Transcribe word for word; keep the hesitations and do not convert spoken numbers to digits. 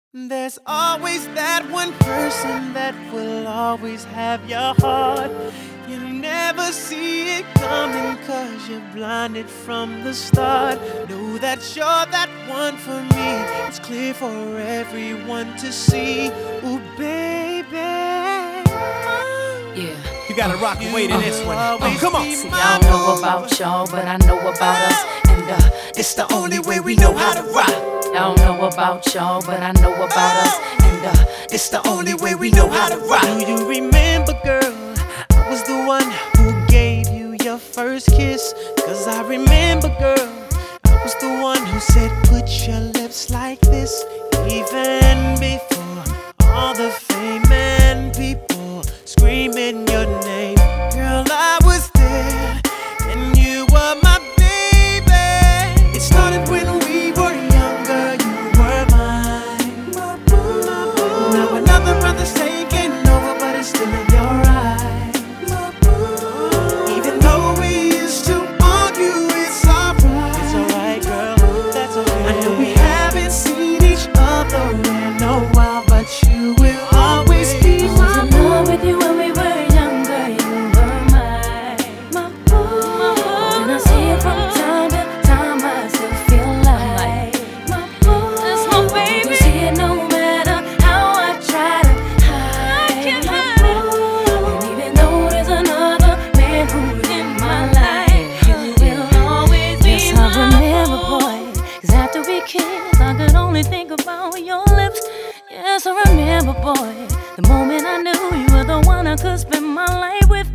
There's always that one person that will always have your heart. You never see it coming cause you're blinded from the start. Know that you're that one for me. It's clear for everyone to see. Ooh, baby. Yeah. You gotta rock and wait in this one. Oh, come on. See, I don't know about y'all, but I know about us. And uh, it's the only way we know how to rock. I don't know about y'all, but I know about us. And uh, it's the only way we know how to rock. Do you remember, girl? I was the one who gave you your first kiss. Cause I remember, girl, I was the one who said, put your lips like this. Even before all the fame and people screaming your name. Girl, I was there, and you were my baby. It started when we were younger, you were mine. Now another brother's taking over, but it's still in your eyes. Even though we used to argue, it's alright. It's alright, girl, that's okay. I know we haven't seen each other in a while, but you will always be I was in love with you when we were younger. You were mine, my boo. And I see it from time to time. I still feel like my boo. That's my baby. You see it no matter how I try to hide. I can't hide it. And even though there's another man who's in my life, you will always be yes, my I remember, boy. Cause after we kissed, I could only think about your lips. Yes, I remember, boy, the moment I knew you were the one I could spend my life with.